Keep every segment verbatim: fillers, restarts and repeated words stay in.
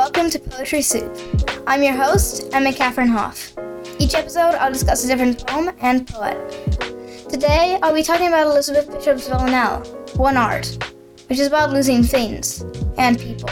welcome to Poetry Soup. I'm your host, Emma Catherine Hoff. Each episode, I'll discuss a different poem and poet. Today, I'll be talking about Elizabeth Bishop's Villanelle, One Art, which is about losing things and people.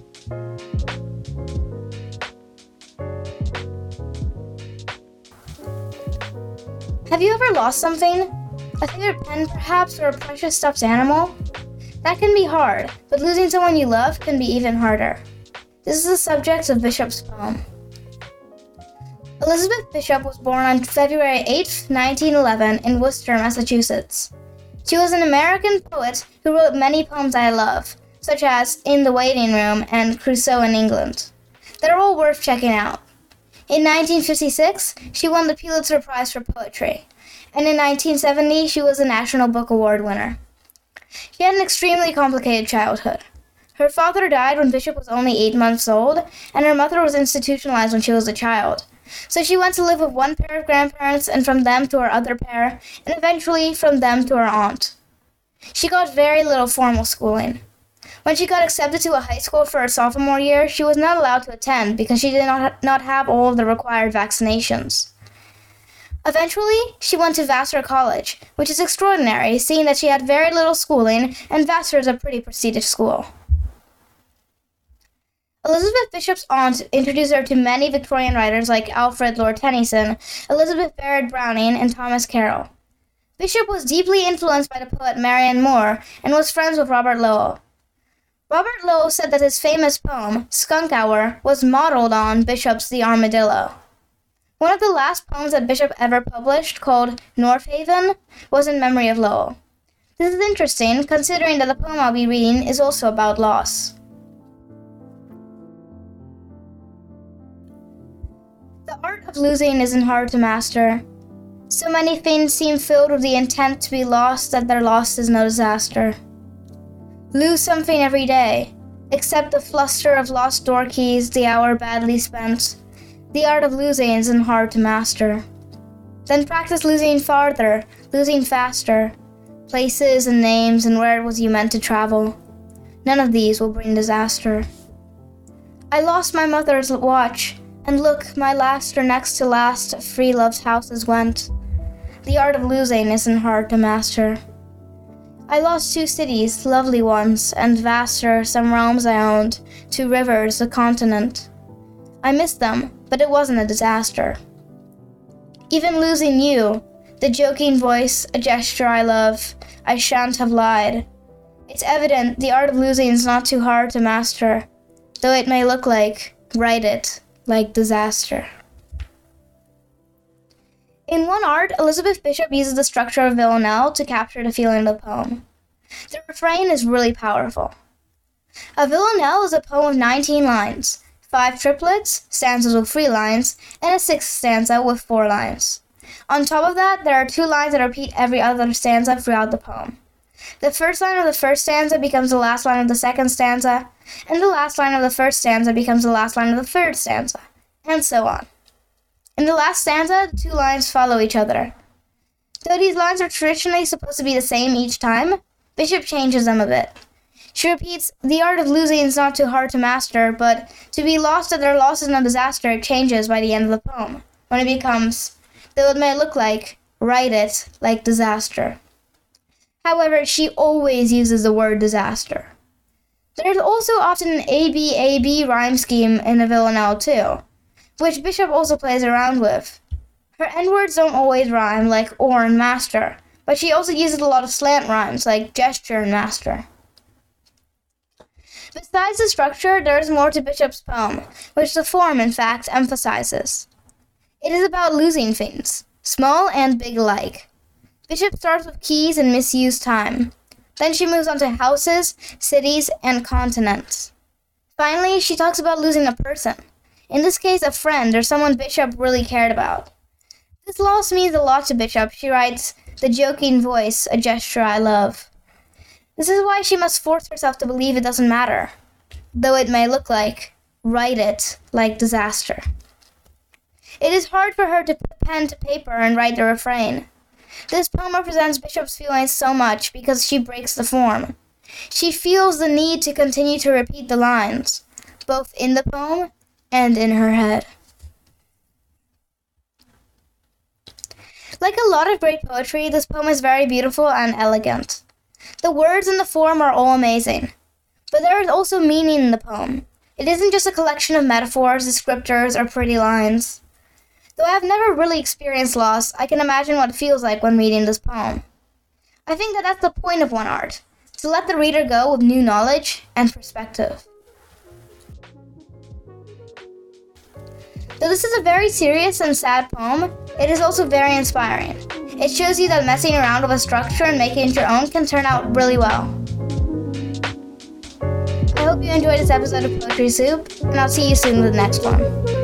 Have you ever lost something? A favorite pen, perhaps, or a precious stuffed animal? That can be hard, but losing someone you love can be even harder. This is the subject of Bishop's poem. Elizabeth Bishop was born on February eighth, nineteen eleven, in Worcester, Massachusetts. She was an American poet who wrote many poems I love, such as In the Waiting Room and Crusoe in England. They're all worth checking out. In nineteen fifty-six, she won the Pulitzer Prize for Poetry, and in nineteen seventy, she was a National Book Award winner. She had an extremely complicated childhood. Her father died when Bishop was only eight months old, and her mother was institutionalized when she was a child. So she went to live with one pair of grandparents, and from them to her other pair, and eventually from them to her aunt. She got very little formal schooling. When she got accepted to a high school for her sophomore year, she was not allowed to attend because she did not, not have all of the required vaccinations. Eventually, she went to Vassar College, which is extraordinary, seeing that she had very little schooling, and Vassar is a pretty prestigious school. Elizabeth Bishop's aunt introduced her to many Victorian writers like Alfred Lord Tennyson, Elizabeth Barrett Browning, and Thomas Carroll. Bishop was deeply influenced by the poet Marianne Moore and was friends with Robert Lowell. Robert Lowell said that his famous poem, Skunk Hour, was modeled on Bishop's The Armadillo. One of the last poems that Bishop ever published, called North Haven, was in memory of Lowell. This is interesting, considering that the poem I'll be reading is also about loss. The art of losing isn't hard to master. So many things seem filled with the intent to be lost that their loss is no disaster. Lose something every day, except the fluster of lost door keys, the hour badly spent. The art of losing isn't hard to master. Then practice losing farther, losing faster, places and names and where it was you meant to travel. None of these will bring disaster. I lost my mother's watch, and look, my last or next to last of free love's houses went. The art of losing isn't hard to master. I lost two cities, lovely ones, and vaster, some realms I owned, two rivers, a continent. I missed them, but it wasn't a disaster. Even losing you, the joking voice, a gesture I love, I shan't have lied. It's evident the art of losing is not too hard to master, though it may look like, write it, like disaster. In One Art, Elizabeth Bishop uses the structure of Villanelle to capture the feeling of the poem. The refrain is really powerful. A Villanelle is a poem of nineteen lines, five triplets, stanzas with three lines, and a sixth stanza with four lines. On top of that, there are two lines that repeat every other stanza throughout the poem. The first line of the first stanza becomes the last line of the second stanza, and the last line of the first stanza becomes the last line of the third stanza, and so on. In the last stanza, the two lines follow each other. Though these lines are traditionally supposed to be the same each time, Bishop changes them a bit. She repeats, the art of losing is not too hard to master, but to be lost at their loss is no disaster changes by the end of the poem, when it becomes, though it may look like, write it, like disaster. However, she always uses the word disaster. There's also often an A B A B rhyme scheme in the Villanelle too, which Bishop also plays around with. Her N-words don't always rhyme like or and master, but she also uses a lot of slant rhymes like gesture and master. Besides the structure, there is more to Bishop's poem, which the form, in fact, emphasizes. It is about losing things, small and big alike. Bishop starts with keys and misused time. Then she moves on to houses, cities, and continents. Finally, she talks about losing a person. In this case, a friend or someone Bishop really cared about. This loss means a lot to Bishop. She writes, the joking voice, a gesture I love. This is why she must force herself to believe it doesn't matter, though it may look like, write it, like disaster. It is hard for her to put pen to paper and write the refrain. This poem represents Bishop's feelings so much because she breaks the form. She feels the need to continue to repeat the lines, both in the poem and in her head. Like a lot of great poetry, this poem is very beautiful and elegant. The words and the form are all amazing, but there is also meaning in the poem. It isn't just a collection of metaphors, descriptors, or pretty lines. Though I have never really experienced loss, I can imagine what it feels like when reading this poem. I think that that's the point of one art, to let the reader go with new knowledge and perspective. Though this is a very serious and sad poem, it is also very inspiring. It shows you that messing around with a structure and making it your own can turn out really well. I hope you enjoyed this episode of Poetry Soup, and I'll see you soon with the next one.